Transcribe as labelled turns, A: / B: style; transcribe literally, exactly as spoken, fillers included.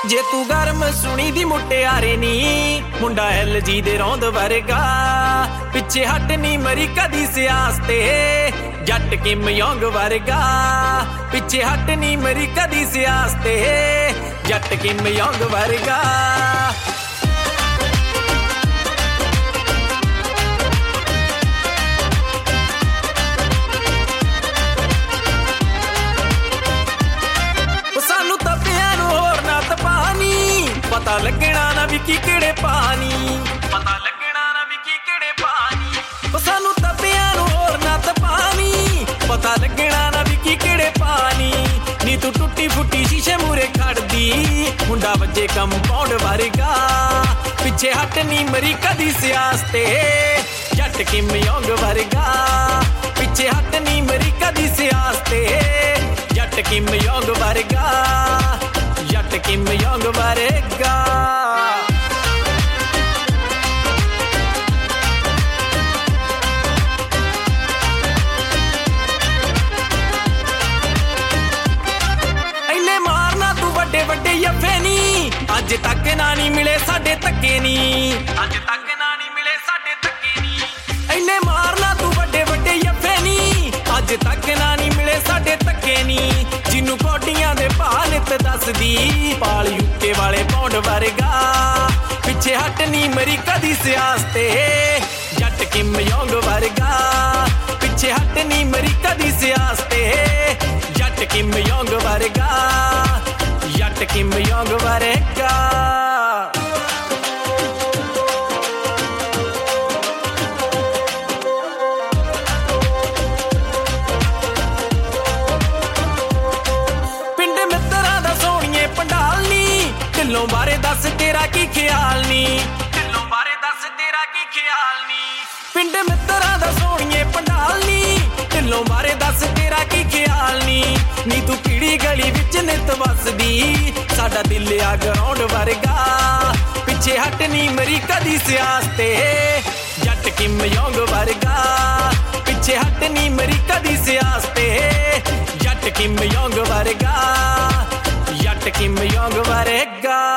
A: ਜੇ ਤੂੰ ਗਰਮ ਸੁਣੀ ਦੀ ਮੁਟਿਆਰੇ ਨੀ ਮੁੰਡਾ ਐਲ ਜੀ ਦੇ ਰੌਂਦ ਵਰਗਾ ਪਿੱਛੇ ਹਟ ਨੀ ਮਰੀ ਕਦੀ ਸਿਆਸ ਤੇ ਜੱਟ ਕਿਮ ਯੋਂਗ ਵਰਗਾ ਪਿੱਛੇ ਹਟ ਨੀ ਮਰੀ ਕਦੀ ਸਿਆਸ ਤੇ ਜੱਟ ਕਿਮ ਯੋਂਗ ਵਰਗਾ ਪਤਾ ਲੱਗਣਾ ਨਾ ਵੀ ਕੀ ਕਿਹੜੇ ਪਾਣੀ ਪਤਾ ਲੱਗਣਾ ਨਾ ਵੀ ਕੀ ਕਿਹੜੇ ਪਾਣੀ ਉਹ ਸਾਨੂੰ ਤੱਬਿਆਂ ਨੂੰ ਹੋਰ ਨਾ ਤਪਾਣੀ ਪਤਾ ਲੱਗਣਾ ਨਾ ਵੀ ਕੀ ਕਿਹੜੇ ਪਾਣੀ ਨੀ ਤੂੰ ਟੁੱਟੀ ਫੁੱਟੀ ਸ਼ੀਸ਼ੇ ਮੂਰੇ ਖੜਦੀ ਮੁੰਡਾ ਵੱਜੇ ਕੰਪਾਊਂਡ ਵਰਗਾ ਪਿੱਛੇ ਹਟ ਨੀ ਮਰੀ ਕਦੀ ਸਿਆਸ ਤੇ ਜੱਟ ਕਿਮ ਯੋਂਗ ਵਰਗਾ ਪਿੱਛੇ ਹਟ ਨੀ ਮਰੀ ਕਦੀ ਸਿਆਸ ਤੇ ਜੱਟ ਕਿਮ ਯੋਂਗ ਵਰਗਾ ਜੱਟ ਕਿਮ ਯੋਂਗ ਵਰਗਾ ਇੰਨੇ ਮਾਰਨਾ ਤੂੰ ਵੱਡੇ ਵੱਡੇ ਯੱਫੇ ਨੀ ਅੱਜ ਤੱਕ ਨਾ ਨੀ ਮਿਲੇ ਸਾਡੇ ਧੱਕੇ ਨੀ ਅੱਜ ਤੱਕ ਨਾ ਨੀ ਮਿਲੇ ਸਾਡੇ ਧੱਕੇ ਨੀ ਇੰਨੇ ਮਾਰਨਾ ਤੂੰ ਵੱਡੇ ਵੱਡੇ ਯੱਫੇ ਨੀ ਅੱਜ ਤੱਕ ਨਾ ਨੀ ਮਿਲੇ ਸਾਡੇ ਧੱਕੇ ਨੀ ਜਿਹਨੂੰ ਕੋਡੀਆਂ ਦੇ ਭਾਅ ਨਿੱਤ ਦੱਸਦੀ ਪਾਲ ਯੂਕੇ ਵਾਲੇ ਪੌਂਡ ਵਰਗਾ ਪਿੱਛੇ ਹਟ ਨੀ ਮਰੀ ਕਦੀ ਸਿਆਸ ਤੇ ਜੱਟ ਕਿਮ ਯੋਂਗ ਵਰਗਾ ਪਿੱਛੇ ਹਟ ਨੀ ਮਰੀ ਕਦੀ ਸਿਆਸ ਤੇ ਜੱਟ ਕਿਮ ਯੋਂਗ ਵਰਗਾ ਜੱਟ ਕਿਮ ਯੋਂਗ ਵਰਗਾ ਢਿੱਲੋਂ ਬਾਰੇ ਦੱਸ ਤੇਰਾ ਕੀ ਖਿਆਲ ਨੀ ਢਿੱਲੋਂ ਬਾਰੇ ਦੱਸ ਤੇਰਾ ਕੀ ਖਿਆਲ ਨੀ ਪਿੰਡ ਮਿੱਤਰਾਂ ਦਾ ਸੋਹਣੀਏ ਪੰਡਾਲ ਨੀ ਢਿੱਲੋਂ ਬਾਰੇ ਦੱਸ ਤੇਰਾ ਕੀ ਖਿਆਲ ਨੀ ਨੀ ਤੂੰ ਕਿਹੜੀ ਗਲੀ ਵਿੱਚ ਨਿੱਤ ਵੱਸਦੀ ਸਾਡਾ ਦਿਲ ਆ ਗਰਾਊਂਡ ਵਰਗਾ ਪਿੱਛੇ ਹਟ ਨੀ ਮਰੀ ਕਦੀ ਸਿਆਸ ਤੇ ਜੱਟ ਕਿਮ ਯੋਂਗ ਵਰਗਾ ਪਿੱਛੇ ਹਟ ਨੀ ਮਰੀ ਕਦੀ ਸਿਆਸ ਤੇ ਜੱਟ ਕਿਮ ਯੋਂਗ ਵਰਗਾ ਜੱਟ ਕਿਮ ਯੋਂਗ ਵਰਗਾ